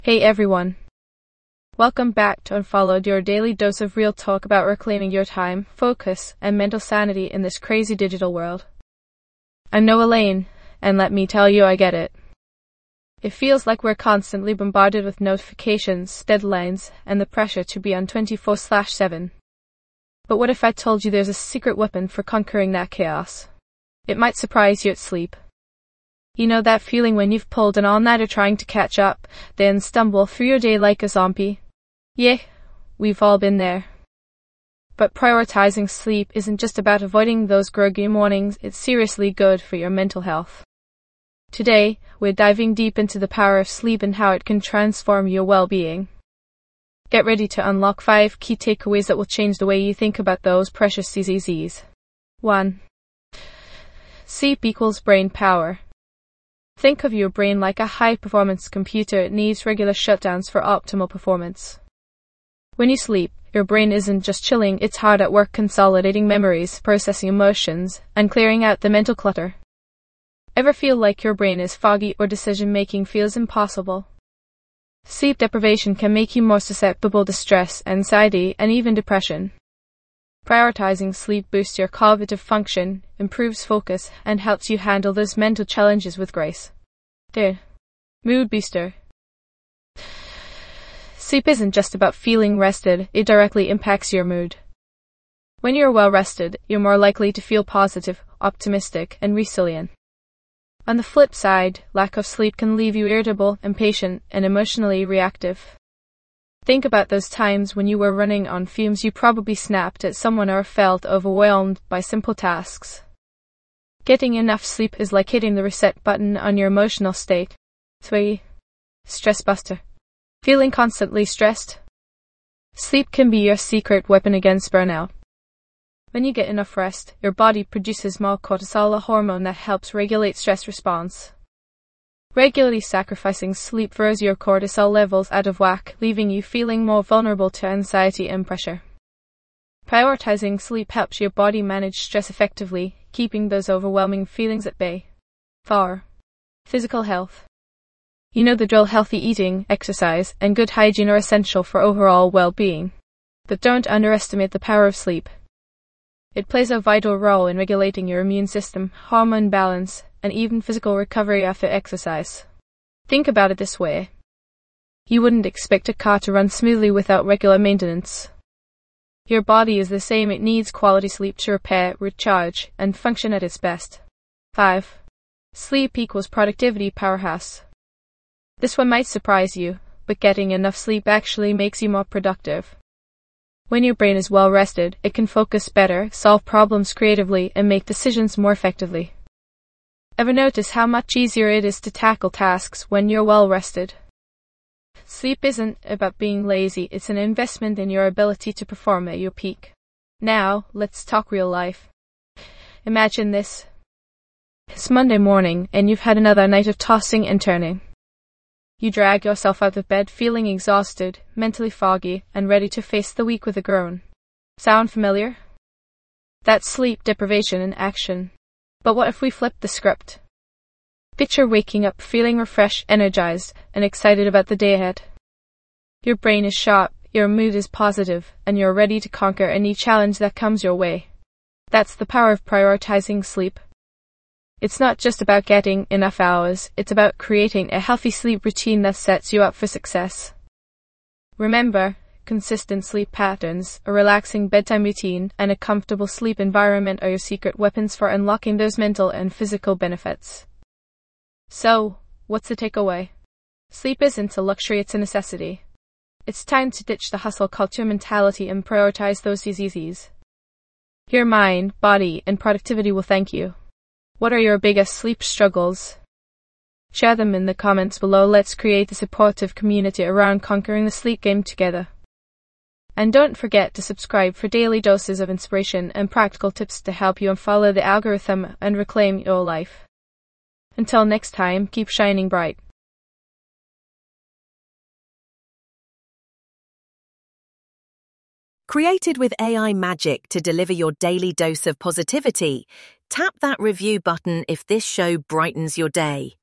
Hey everyone. Welcome back to Unfollowed, your daily dose of real talk about reclaiming your time, focus, and mental sanity in this crazy digital world. I'm Noah Lane, and let me tell you, I get it. It feels like we're constantly bombarded with notifications, deadlines, and the pressure to be on 24/7. But what if I told you there's a secret weapon for conquering that chaos? It might surprise you at sleep. You know that feeling when you've pulled an all-nighter trying to catch up, then stumble through your day like a zombie? Yeah, we've all been there. But prioritizing sleep isn't just about avoiding those groggy mornings, it's seriously good for your mental health. Today, we're diving deep into the power of sleep and how it can transform your well-being. Get ready to unlock 5 key takeaways that will change the way you think about those precious CZZs. 1. Sleep equals brain power. Think of your brain like a high-performance computer. It needs regular shutdowns for optimal performance. When you sleep, your brain isn't just chilling, it's hard at work consolidating memories, processing emotions, and clearing out the mental clutter. Ever feel like your brain is foggy or decision-making feels impossible? Sleep deprivation can make you more susceptible to stress, anxiety, and even depression. Prioritizing sleep boosts your cognitive function, improves focus, and helps you handle those mental challenges with grace. 2. Mood booster. Sleep isn't just about feeling rested, it directly impacts your mood. When you're well rested, you're more likely to feel positive, optimistic, and resilient. On the flip side, lack of sleep can leave you irritable, impatient, and emotionally reactive. Think about those times when you were running on fumes. You probably snapped at someone or felt overwhelmed by simple tasks. Getting enough sleep is like hitting the reset button on your emotional state. 3. Stress buster. Feeling constantly stressed? Sleep can be your secret weapon against burnout. When you get enough rest, your body produces more cortisol, a hormone that helps regulate stress response. Regularly sacrificing sleep throws your cortisol levels out of whack, leaving you feeling more vulnerable to anxiety and pressure. Prioritizing sleep helps your body manage stress effectively, keeping those overwhelming feelings at bay. 4. Physical health. You know the drill. Healthy eating, exercise, and good hygiene are essential for overall well-being. But don't underestimate the power of sleep. It plays a vital role in regulating your immune system, hormone balance, and even physical recovery after exercise. Think about it this way. You wouldn't expect a car to run smoothly without regular maintenance. Your body is the same. It needs quality sleep to repair, recharge, and function at its best. 5. Sleep equals productivity powerhouse. This one might surprise you, but getting enough sleep actually makes you more productive. When your brain is well rested, it can focus better, solve problems creatively, and make decisions more effectively. Ever notice how much easier it is to tackle tasks when you're well rested? Sleep isn't about being lazy, it's an investment in your ability to perform at your peak. Now, let's talk real life. Imagine this. It's Monday morning, and you've had another night of tossing and turning. You drag yourself out of bed feeling exhausted, mentally foggy, and ready to face the week with a groan. Sound familiar? That's sleep deprivation in action. But what if we flip the script? Picture waking up feeling refreshed, energized, and excited about the day ahead. Your brain is sharp, your mood is positive, and you're ready to conquer any challenge that comes your way. That's the power of prioritizing sleep. It's not just about getting enough hours, it's about creating a healthy sleep routine that sets you up for success. Remember, consistent sleep patterns, a relaxing bedtime routine, and a comfortable sleep environment are your secret weapons for unlocking those mental and physical benefits. So, what's the takeaway? Sleep isn't a luxury, it's a necessity. It's time to ditch the hustle culture mentality and prioritize those CZZs. Your mind, body, and productivity will thank you. What are your biggest sleep struggles? Share them in the comments below. Let's create a supportive community around conquering the sleep game together. And don't forget to subscribe for daily doses of inspiration and practical tips to help you unfollow the algorithm and reclaim your life. Until next time, keep shining bright. Created with AI magic to deliver your daily dose of positivity, tap that review button if this show brightens your day.